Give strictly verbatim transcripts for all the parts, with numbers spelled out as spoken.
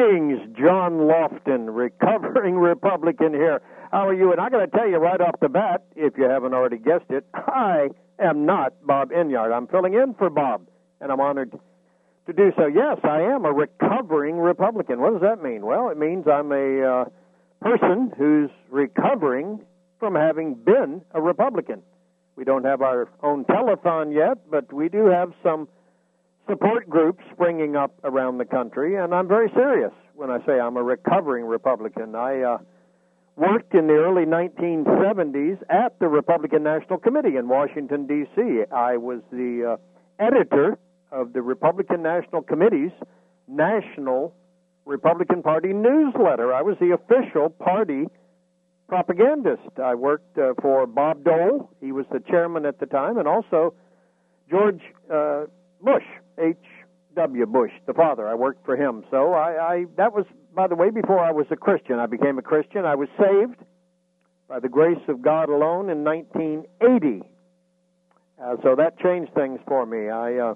Greetings, John Lofton, recovering Republican here. How are you? And I got to tell you right off the bat, if you haven't already guessed it, I am not Bob Enyart. I'm filling in for Bob, and I'm honored to do so. Yes, I am a recovering Republican. What does that mean? Well, it means I'm a uh, person who's recovering from having been a Republican. We don't have our own telethon yet, but we do have some support groups springing up around the country, and I'm very serious when I say I'm a recovering Republican. I uh, worked in the early nineteen seventies at the Republican National Committee in Washington, D C I was the uh, editor of the Republican National Committee's National Republican Party newsletter. I was the official party propagandist. I worked uh, for Bob Dole. He was the chairman at the time, and also George uh, Bush, H W Bush, the father. I worked for him. So I, I that was, by the way, before I was a Christian. I became a Christian. I was saved by the grace of God alone in nineteen eighty. Uh, so that changed things for me. I uh,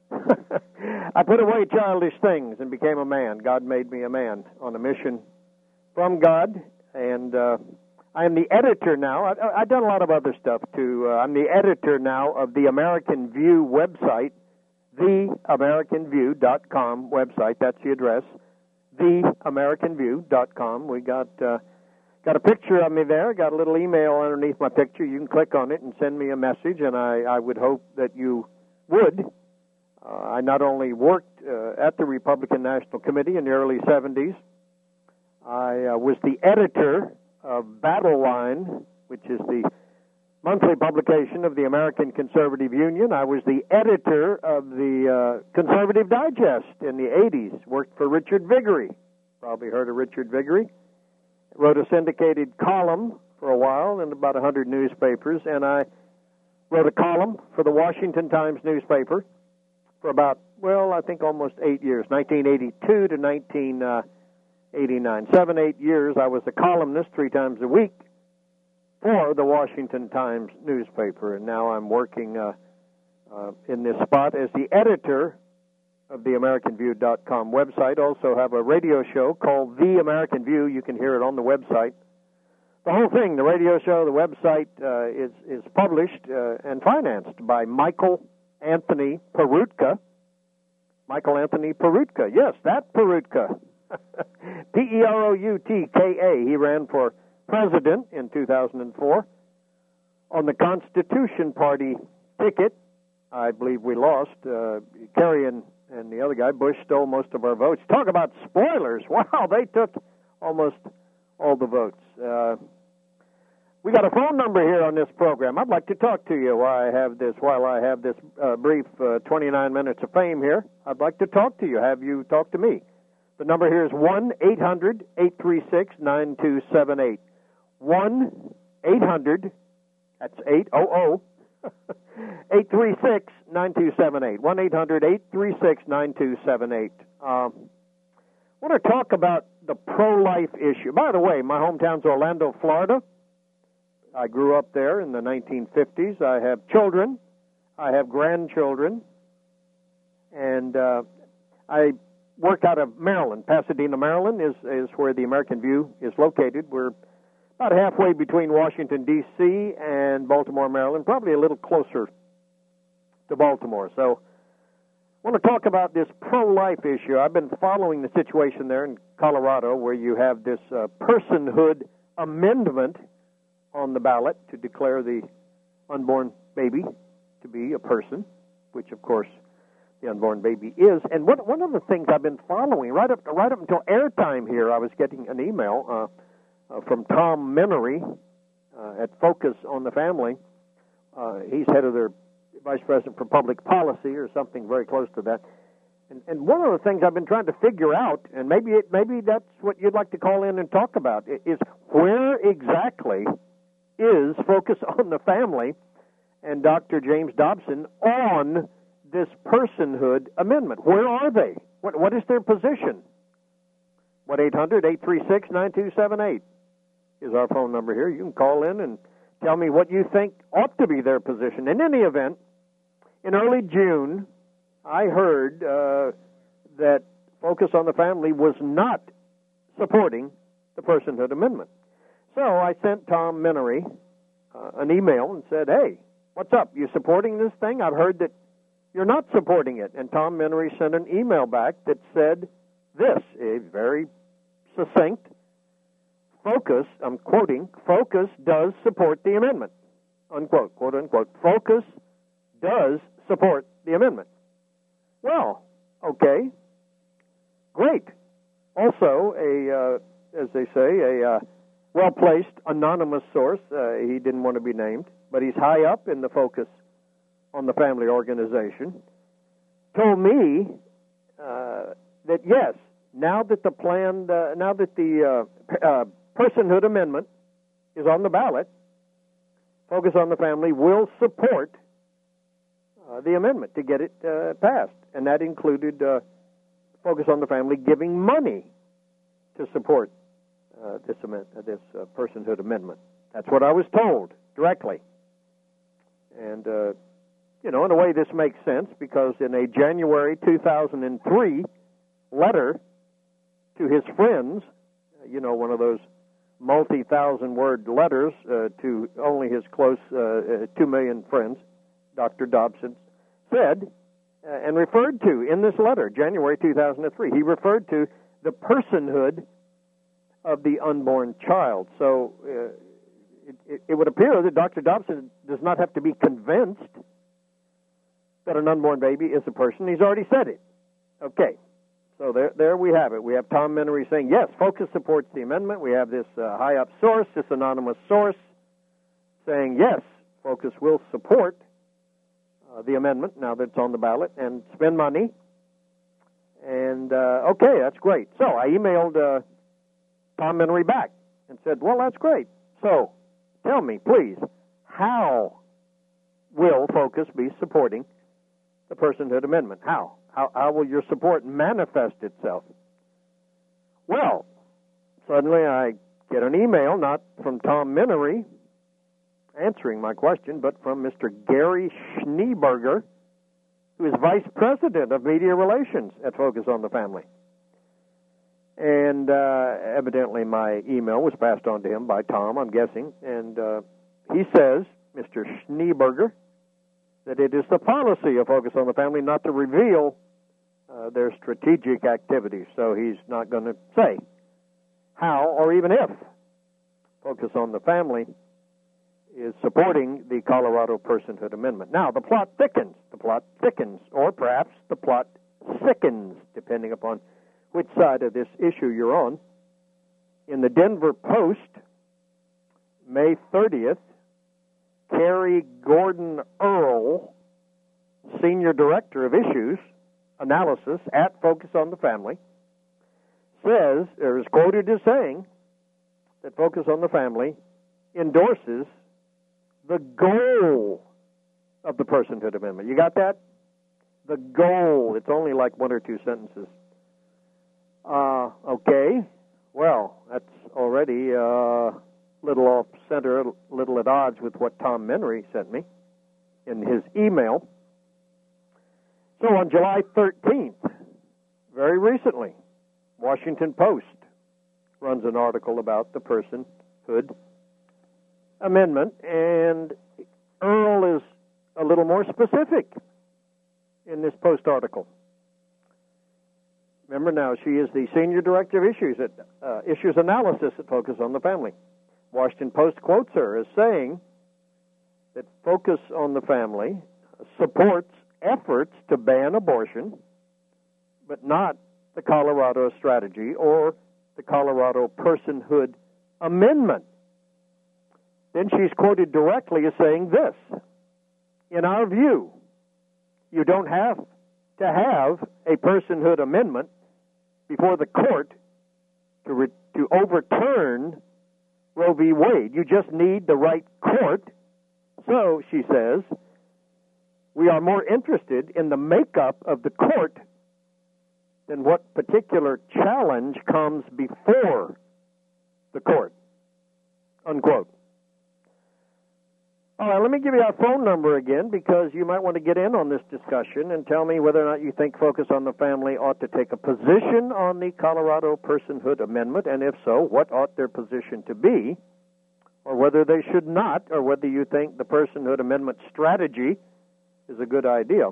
I put away childish things and became a man. God made me a man on a mission from God, and uh, I am the editor now. I, I've done a lot of other stuff, too. Uh, I'm the editor now of the American View website, the american view dot com website. That's the address, the american view dot com. We got uh, got a picture of me there, got a little email underneath my picture. You can click on it and send me a message, and I, I would hope that you would. Uh, I not only worked uh, at the Republican National Committee in the early seventies, I uh, was the editor of Battle Line, which is the monthly publication of the American Conservative Union. I was the editor of the uh, Conservative Digest in the eighties, worked for Richard Viguerie. Probably heard of Richard Viguerie. Wrote a syndicated column for a while in about one hundred newspapers, and I wrote a column for the Washington Times newspaper for about, well, I think almost eight years, nineteen eighty-two to nineteen eighty-nine. Seven, eight years, I was a columnist three times a week for the Washington Times newspaper, and now I'm working uh, uh, in this spot as the editor of the american view dot com website. Also have a radio show called The American View. You can hear it on the website. The whole thing, the radio show, the website, uh, is, is published uh, and financed by Michael Anthony Peroutka. Michael Anthony Peroutka. Yes, that Peroutka. P E R O U T K A. He ran for president in two thousand four on the Constitution Party ticket. I believe we lost. Uh, Kerry and, and the other guy, Bush, stole most of our votes. Talk about spoilers. Wow, they took almost all the votes. Uh, we got a phone number here on this program. I'd like to talk to you while I have this, while I have this uh, brief uh, twenty-nine minutes of fame here. I'd like to talk to you. Have you talk to me? The number here is one eight hundred eight three six nine two seven eight. one eight hundred, that's eight hundred, eight three six nine two seven eight. one eight hundred eight three six nine two seven eight. Um, I want to talk about the pro-life issue. By the way, my hometown's Orlando, Florida. I grew up there in the nineteen fifties. I have children. I have grandchildren. And uh, I work out of Maryland. Pasadena, Maryland is, is where the American View is located. We're about halfway between Washington, D C and Baltimore, Maryland, probably a little closer to Baltimore. So I want to talk about this pro-life issue. I've been following the situation there in Colorado where you have this uh, personhood amendment on the ballot to declare the unborn baby to be a person, which, of course, the unborn baby is. And one, one of the things I've been following, right up, right up until airtime here, I was getting an email uh, Uh, from Tom Menery uh, at Focus on the Family. Uh, he's head of their vice president for public policy or something very close to that. And, and one of the things I've been trying to figure out, and maybe it, maybe that's what you'd like to call in and talk about, is where exactly is Focus on the Family and Doctor James Dobson on this personhood amendment? Where are they? What, what is their position? one eight hundred eight three six nine two seven eight. Is our phone number here. You can call in and tell me what you think ought to be their position. In any event, in early June, I heard uh, that Focus on the Family was not supporting the Personhood Amendment. So I sent Tom Menery uh, an email and said, hey, what's up? You supporting this thing? I've heard that you're not supporting it. And Tom Menery sent an email back that said this, a very succinct, Focus, I'm quoting, Focus does support the amendment, unquote, quote unquote. Focus does support the amendment. Well, okay, great. Also, a, uh, as they say, a uh, well-placed anonymous source, uh, he didn't want to be named, but he's high up in the Focus on the Family organization, told me uh, that yes, now that the planned, uh, now that the uh, uh, Personhood Amendment is on the ballot, Focus on the Family will support uh, the amendment to get it uh, passed, and that included uh, Focus on the Family giving money to support uh, this amend- uh, this uh, Personhood Amendment. That's what I was told directly, and. Uh, You know, in a way, this makes sense because in a January two thousand three letter to his friends, you know, one of those multi-thousand word letters uh, to only his close uh, uh, two million friends, Doctor Dobson said uh, and referred to in this letter, January two thousand three, he referred to the personhood of the unborn child. So uh, it, it, it would appear that Doctor Dobson does not have to be convinced that an unborn baby is a person. He's already said it. Okay. So there there we have it. We have Tom Menery saying, yes, Focus supports the amendment. We have this uh, high-up source, this anonymous source, saying, yes, Focus will support uh, the amendment now that it's on the ballot and spend money. And, uh, okay, that's great. So I emailed uh, Tom Menery back and said, well, that's great. So tell me, please, how will Focus be supporting the Personhood Amendment? How? How, how will your support manifest itself? Well, suddenly I get an email, not from Tom Menery answering my question, but from Mister Gary Schneeberger, who is Vice President of Media Relations at Focus on the Family. And uh, evidently my email was passed on to him by Tom, I'm guessing, and uh, he says, Mister Schneeberger, that it is the policy of Focus on the Family not to reveal uh, their strategic activities. So he's not going to say how or even if Focus on the Family is supporting the Colorado Personhood Amendment. Now, the plot thickens. The plot thickens, or perhaps the plot sickens, depending upon which side of this issue you're on. In the Denver Post, May thirtieth, Carrie Gordon Earl, Senior Director of Issues Analysis at Focus on the Family, says, or is quoted as saying, that Focus on the Family endorses the goal of the Personhood Amendment. You got that? The goal. It's only like one or two sentences. Uh, okay. Well, that's already uh, little off center, little at odds with what Tom Menery sent me in his email. So on July thirteenth, very recently, Washington Post runs an article about the Personhood Amendment, and Earl is a little more specific in this Post article. Remember now, she is the Senior Director of Issues at uh, Issues Analysis at Focus on the Family. Washington Post quotes her as saying that Focus on the Family supports efforts to ban abortion, but not the Colorado strategy or the Colorado Personhood Amendment. Then she's quoted directly as saying this: in our view, you don't have to have a Personhood Amendment before the court to re- to overturn Roe v. Wade. You just need the right court. So, she says, we are more interested in the makeup of the court than what particular challenge comes before the court, unquote. All right, let me give you our phone number again because you might want to get in on this discussion and tell me whether or not you think Focus on the Family ought to take a position on the Colorado Personhood Amendment, and if so, what ought their position to be, or whether they should not, or whether you think the Personhood Amendment strategy is a good idea.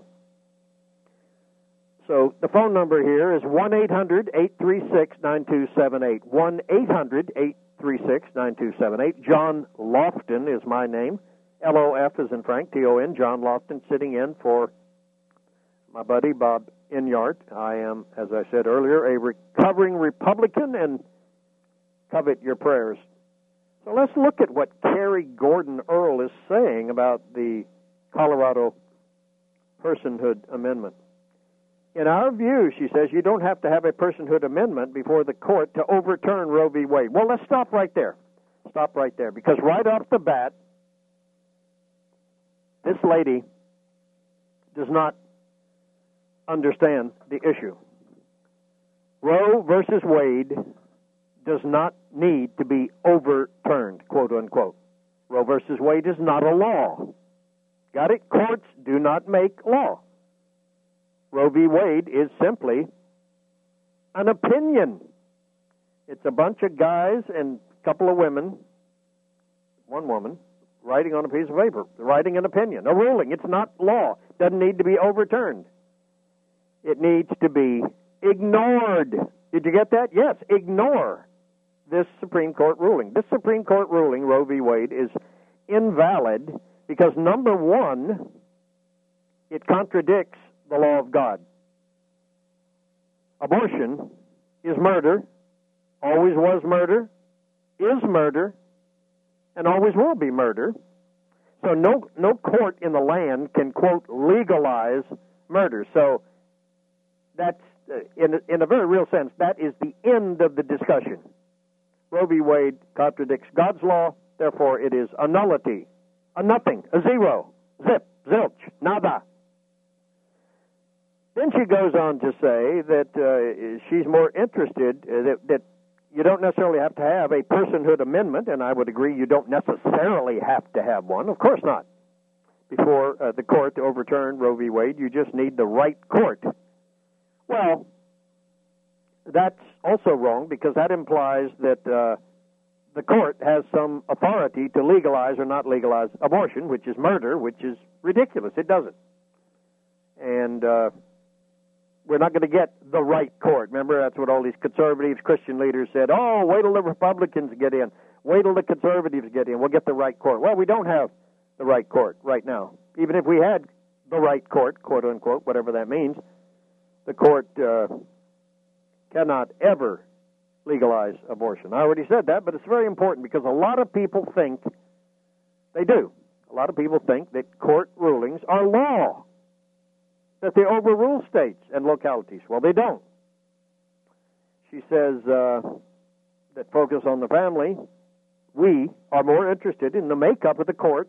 So the phone number here is one eight hundred eight three six nine two seven eight, one eight hundred eight three six nine two seven eight. John Lofton is my name. L O F is in Frank, T O N, John Lofton, sitting in for my buddy Bob Enyart. I am, as I said earlier, a recovering Republican and covet your prayers. So let's look at what Carrie Gordon Earl is saying about the Colorado Personhood Amendment. In our view, she says, you don't have to have a personhood amendment before the court to overturn Roe v. Wade. Well, let's stop right there. Stop right there, because right off the bat, this lady does not understand the issue. Roe versus Wade does not need to be overturned, quote unquote. Roe versus Wade is not a law. Got it? Courts do not make law. Roe v. Wade is simply an opinion. It's a bunch of guys and a couple of women, one woman, writing on a piece of paper, writing an opinion, a ruling. It's not law. Doesn't need to be overturned. It needs to be ignored. Did you get that? Yes, ignore this Supreme Court ruling. This Supreme Court ruling, Roe v. Wade, is invalid because, number one, it contradicts the law of God. Abortion is murder, always was murder, is murder, and always will be murder. So no no court in the land can, quote, legalize murder. So that's, uh, in, in a very real sense, that is the end of the discussion. Roe v. Wade contradicts God's law, therefore it is a nullity, a nothing, a zero, zip, zilch, nada. Then she goes on to say that uh, she's more interested, uh, that, that you don't necessarily have to have a personhood amendment, and I would agree you don't necessarily have to have one. Of course not. Before uh, the court to overturn Roe v. Wade, you just need the right court. Well, that's also wrong because that implies that uh, the court has some authority to legalize or not legalize abortion, which is murder, which is ridiculous. It doesn't. And uh, we're not going to get the right court. Remember, that's what all these conservatives, Christian leaders said. Oh, wait till the Republicans get in. Wait till the conservatives get in. We'll get the right court. Well, we don't have the right court right now. Even if we had the right court, quote unquote, whatever that means, the court uh, cannot ever legalize abortion. I already said that, but it's very important because a lot of people think they do. A lot of people think that court rulings are law, that they overrule states and localities. Well, they don't. She says uh, that Focus on the Family, we are more interested in the makeup of the court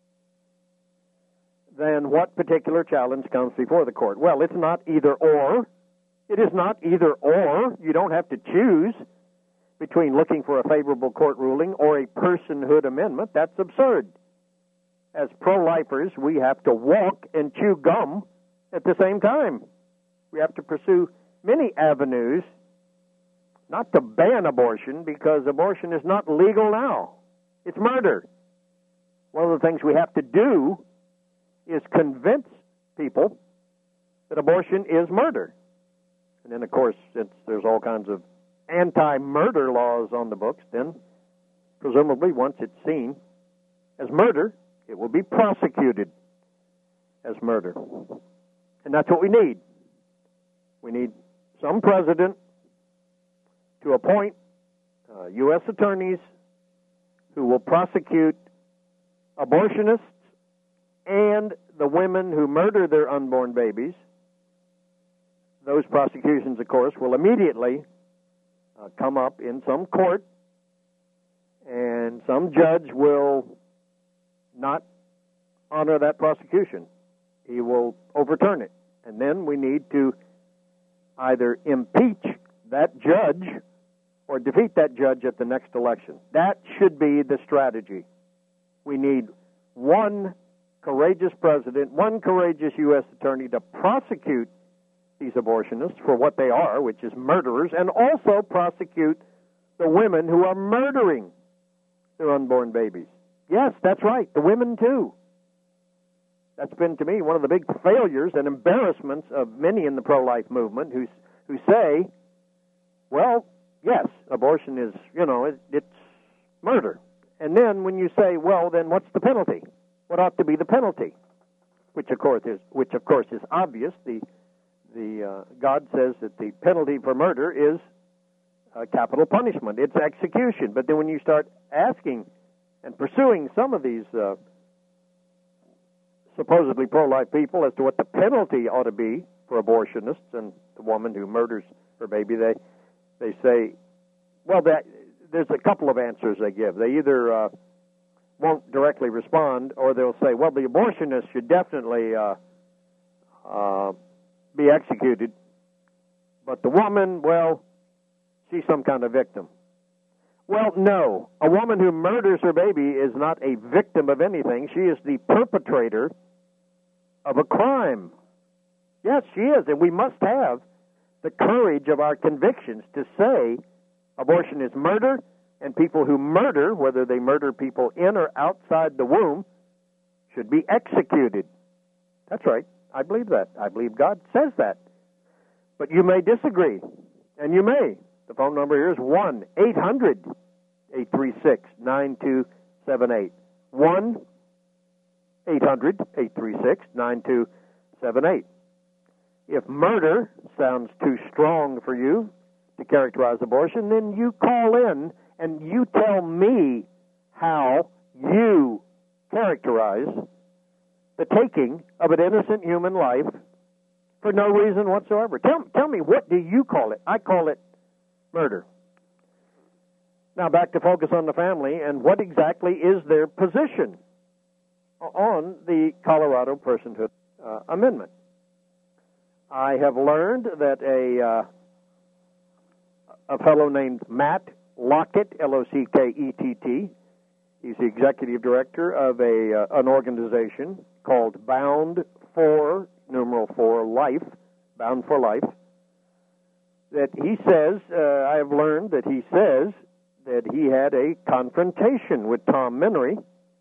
than what particular challenge comes before the court. Well, it's not either or. It is not either or. You don't have to choose between looking for a favorable court ruling or a personhood amendment. That's absurd. As pro-lifers, we have to walk and chew gum at the same time. We have to pursue many avenues, not to ban abortion, because abortion is not legal now. It's murder. One of the things we have to do is convince people that abortion is murder. And then, of course, since there's all kinds of anti-murder laws on the books, then presumably once it's seen as murder, it will be prosecuted as murder. And that's what we need. We need some president to appoint uh, U S attorneys who will prosecute abortionists and the women who murder their unborn babies. Those prosecutions, of course, will immediately uh, come up in some court, and some judge will not honor that prosecution. He will overturn it. And then we need to either impeach that judge or defeat that judge at the next election. That should be the strategy. We need one courageous president, one courageous U S attorney to prosecute these abortionists for what they are, which is murderers, and also prosecute the women who are murdering their unborn babies. Yes, that's right, the women too. That's been, to me, one of the big failures and embarrassments of many in the pro-life movement who, who say, well, yes, abortion is, you know, it, it's murder. And then when you say, well, then what's the penalty? What ought to be the penalty? Which, of course, is, which of course is obvious. The, the uh, God says that the penalty for murder is uh, capital punishment. It's execution. But then when you start asking and pursuing some of these uh, supposedly pro-life people as to what the penalty ought to be for abortionists and the woman who murders her baby, they they say, well, that there's a couple of answers they give. They either uh, won't directly respond, or they'll say, well, the abortionist should definitely uh, uh, be executed, but the woman, well, she's some kind of victim. Well, no. A woman who murders her baby is not a victim of anything. She is the perpetrator of a crime. Yes, she is, and we must have the courage of our convictions to say abortion is murder, and people who murder, whether they murder people in or outside the womb, should be executed. That's right. I believe that. I believe God says that. But you may disagree, and you may. The phone number here is one eight hundred eight three six nine two seven eight. one eight hundred eight three six nine two seven eight. If murder sounds too strong for you to characterize abortion, then you call in and you tell me how you characterize the taking of an innocent human life for no reason whatsoever. Tell, tell me, what do you call it? I call it murder. Now back to Focus on the Family, and what exactly is their position on the Colorado Personhood uh, Amendment? I have learned that a uh, a fellow named Matt Lockett, L O C K E T T, he's the executive director of a uh, an organization called Bound for, numeral for, Life, Bound for Life, that he says, uh, I have learned that he says that he had a confrontation with Tom Menery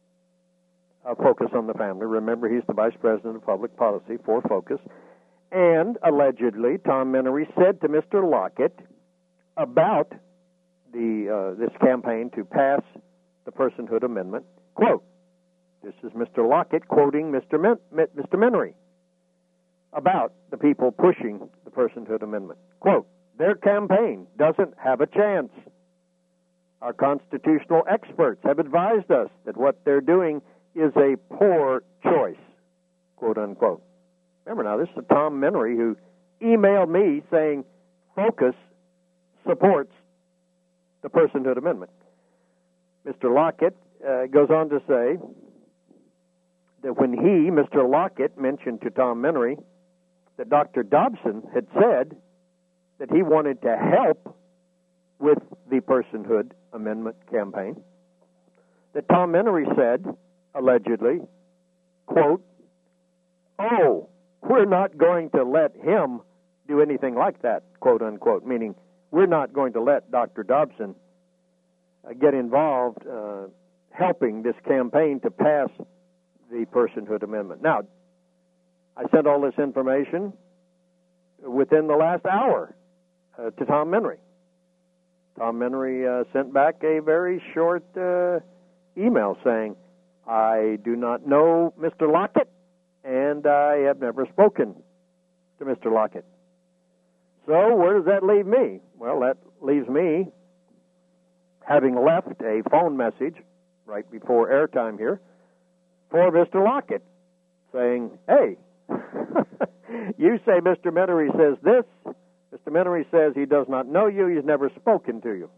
of Focus on the Family. Remember, he's the vice president of public policy for Focus. And allegedly, Tom Menery said to Mister Lockett about the uh, this campaign to pass the Personhood Amendment, quote, this is Mister Lockett quoting Mister Men- Mister Menery about the people pushing the Personhood Amendment. Quote, their campaign doesn't have a chance. Our constitutional experts have advised us that what they're doing is a poor choice, quote unquote. Remember now, this is Tom Menery who emailed me saying Focus supports the Personhood Amendment. Mister Lockett uh, goes on to say that when he, Mister Lockett, mentioned to Tom Menery that Doctor Dobson had said that he wanted to help with the Personhood Amendment campaign, that Tom Menery said, allegedly, quote, oh, we're not going to let him do anything like that, quote unquote, meaning we're not going to let Doctor Dobson uh, get involved uh, helping this campaign to pass the Personhood Amendment. Now, I sent all this information within the last hour uh, to Tom Menery. Tom Menery uh, sent back a very short uh, email saying, I do not know Mister Lockett, and I have never spoken to Mister Lockett. So where does that leave me? Well, that leaves me having left a phone message right before airtime here for Mister Lockett saying, hey, you say Mister Menery says this. Mister Menery says he does not know you. He's never spoken to you.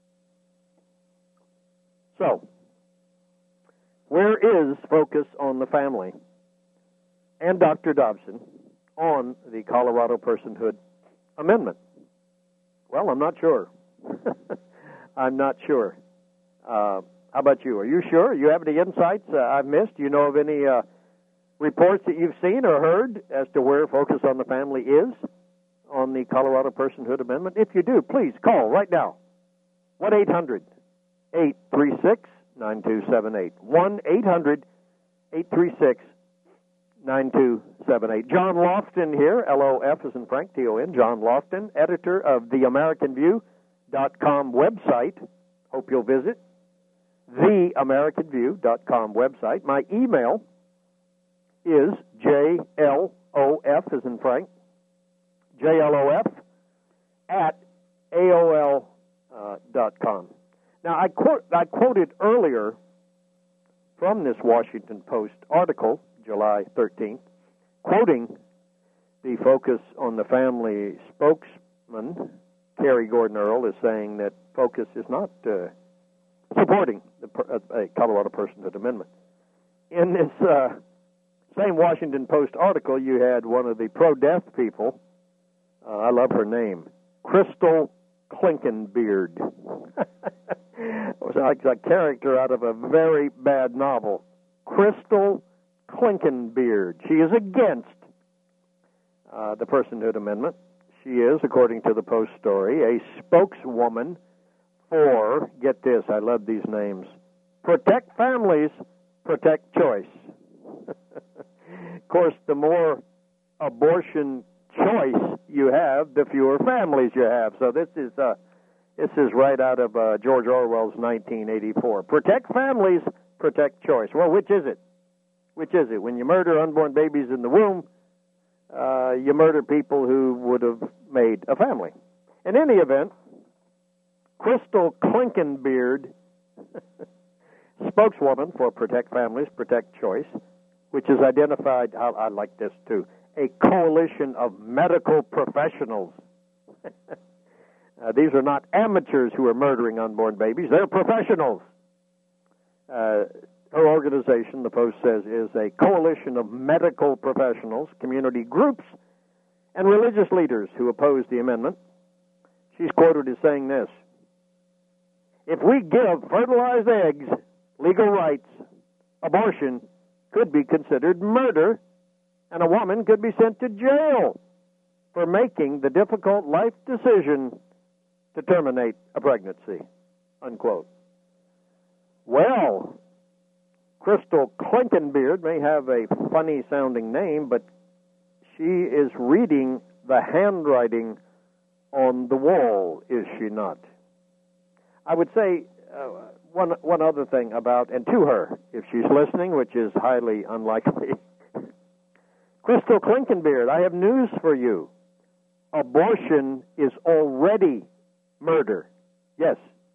So, where is Focus on the Family and Doctor Dobson on the Colorado Personhood Amendment? Well, I'm not sure. I'm not sure. Uh, How about you? Are you sure? You have any insights uh, I've missed? Do you know of any uh, reports that you've seen or heard as to where Focus on the Family is on the Colorado Personhood Amendment? If you do, please call right now. one eight hundred eight three six nine two seven eight. one eight hundred eight three six nine two seven eight. John Lofton here, L O F as in Frank, T O N, John Lofton, editor of the American View dot com website. Hope you'll visit the American View dot com website. My email is J L O F as in Frank, J L O F at A O L uh, dot com. Now, I, quote, I quoted earlier from this Washington Post article, July thirteenth, quoting the Focus on the Family spokesman, Kerry Gordon Earl, is saying that Focus is not uh, supporting the uh, Colorado Personhood Amendment. In this uh, same Washington Post article, you had one of the pro-death people, uh, I love her name, Crystal Klinkenbeard. It was like a character out of a very bad novel. Crystal Klinkenbeard. She is against uh, the Personhood Amendment. She is, according to the Post story, a spokeswoman for, get this, I love these names, Protect Families, Protect Choice. Of course, the more abortion choice you have, the fewer families you have. So this is uh, this is right out of uh, George Orwell's nineteen eighty-four. Protect families, protect choice. Well, which is it? Which is it? When you murder unborn babies in the womb, uh, you murder people who would have made a family. In any event, Crystal Klinkenbeard, spokeswoman for Protect Families, Protect Choice, which is identified, I, I like this too, a coalition of medical professionals. uh, these are not amateurs who are murdering unborn babies. They're professionals. Uh, her organization, the Post says, is a coalition of medical professionals, community groups, and religious leaders who oppose the amendment. She's quoted as saying this: if we give fertilized eggs legal rights, abortion could be considered murder, and a woman could be sent to jail for making the difficult life decision to terminate a pregnancy, unquote. Well, Crystal Klinkenbeard may have a funny-sounding name, but she is reading the handwriting on the wall, is she not? I would say uh, one one other thing about, and to her, if she's listening, which is highly unlikely. Crystal Klinkenbeard, I have news for you. Abortion is already murder. Yes.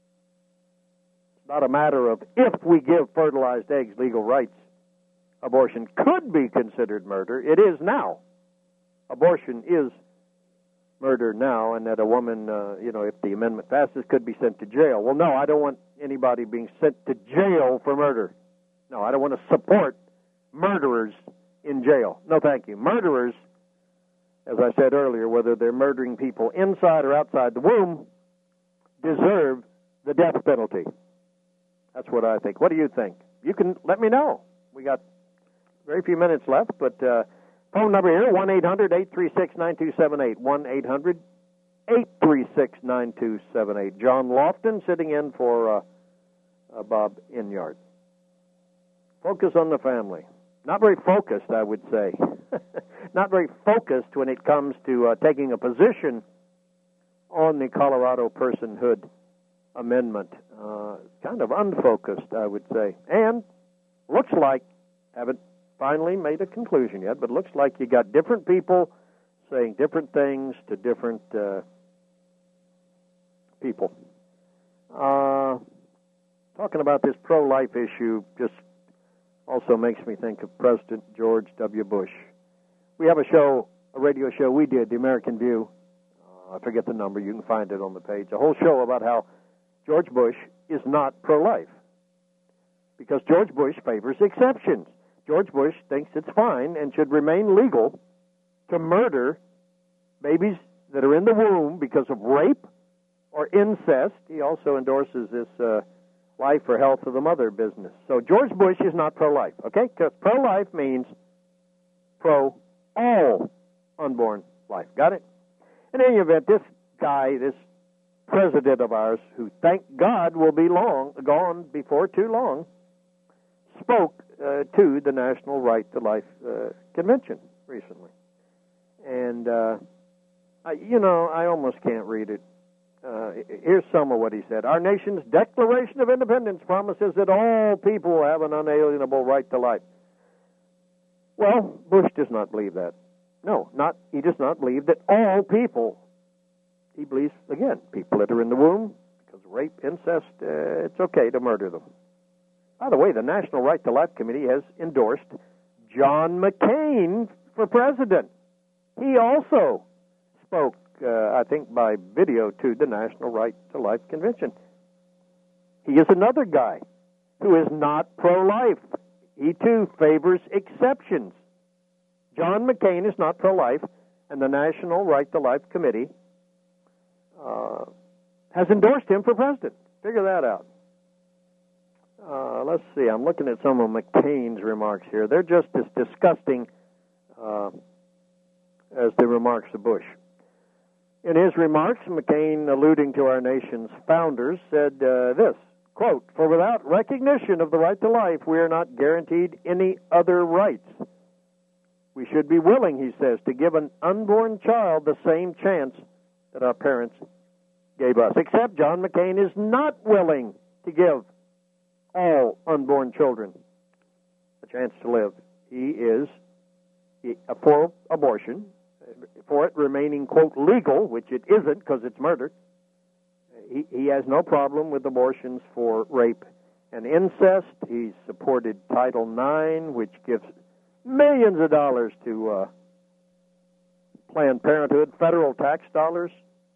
It's not a matter of if we give fertilized eggs legal rights. Abortion could be considered murder. It is now. Abortion is murder now, and that a woman, uh, you know, if the amendment passes, could be sent to jail. Well, no, I don't want anybody being sent to jail for murder. No, I don't want to support murderers in jail. No, thank you. Murderers, as I said earlier, whether they're murdering people inside or outside the womb, deserve the death penalty. That's what I think. What do you think? You can let me know. We got very few minutes left, but uh, phone number here, one eight hundred eight three six nine two seven eight, one eight hundred eight three six nine two seven eight. John Lofton sitting in for uh, uh, Bob Inyard. Focus on the family. Not very focused, I would say. Not very focused when it comes to uh, taking a position on the Colorado Personhood Amendment. Uh, kind of unfocused, I would say. And looks like, haven't finally made a conclusion yet, but looks like you got different people saying different things to different uh, people. Uh, talking about this pro-life issue just also makes me think of President George W. Bush. We have a show, a radio show we did, The American View. Uh, I forget the number. You can find it on the page. A whole show about how George Bush is not pro-life because George Bush favors exceptions. George Bush thinks it's fine and should remain legal to murder babies that are in the womb because of rape or incest. He also endorses this uh, life or health of the mother business. So George Bush is not pro-life, okay? Because pro-life means pro all unborn life. Got it? In any event, this guy, this president of ours, who thank God will be long gone before too long, spoke uh, to the National Right to Life uh, Convention recently. And, uh, I, you know, I almost can't read it. Uh, here's some of what he said. Our nation's Declaration of Independence promises that all people have an unalienable right to life. Well, Bush does not believe that. No, not he does not believe that all people. He believes, again, people that are in the womb, because of rape, incest, uh, it's okay to murder them. By the way, the National Right to Life Committee has endorsed John McCain for president. He also spoke, uh, I think, by video to the National Right to Life Convention. He is another guy who is not pro-life. He, too, favors exceptions. John McCain is not pro-life, and the National Right to Life Committee uh, has endorsed him for president. Figure that out. Uh, let's see. I'm looking at some of McCain's remarks here. They're just as disgusting uh, as the remarks of Bush. In his remarks, McCain, alluding to our nation's founders, said uh, this, quote, "For without recognition of the right to life, we are not guaranteed any other rights. We should be willing," he says, "to give an unborn child the same chance that our parents gave us." Except John McCain is not willing to give all unborn children a chance to live. He is for abortion, for it remaining, quote, legal, which it isn't because it's murder. He, he has no problem with abortions for rape and incest. He's supported Title nine, which gives millions of dollars to uh, Planned Parenthood, federal tax dollars.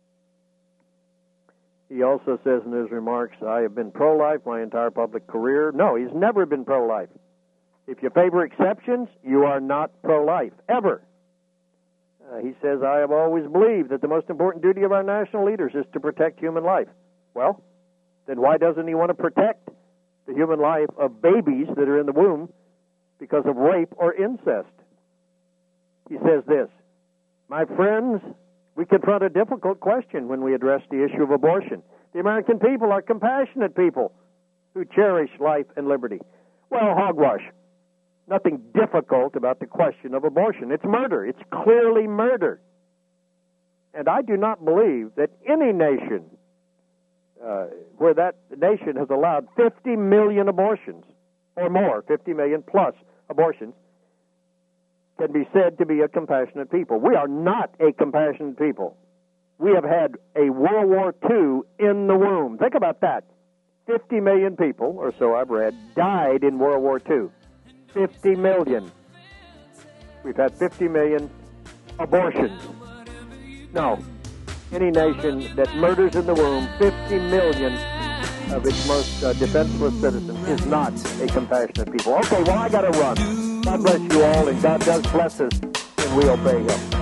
He also says in his remarks, "I have been pro-life my entire public career." No, he's never been pro-life. If you favor exceptions, you are not pro-life, ever. Uh, he says, "I have always believed that the most important duty of our national leaders is to protect human life." Well, then why doesn't he want to protect the human life of babies that are in the womb because of rape or incest? He says this, "My friends, we confront a difficult question when we address the issue of abortion. The American people are compassionate people who cherish life and liberty." Well, hogwash. Nothing difficult about the question of abortion. It's murder. It's clearly murder. And I do not believe that any nation uh, where that nation has allowed fifty million abortions or more, fifty million plus abortions, can be said to be a compassionate people. We are not a compassionate people. We have had a World War Two in the womb. Think about that. fifty million people, or so I've read, died in World War Two. fifty million. We've had fifty million abortions. No. Any nation that murders in the womb fifty million of its most uh, defenseless citizens is not a compassionate people. Okay, well, I got to run. God bless you all, and God does bless us, and we obey Him.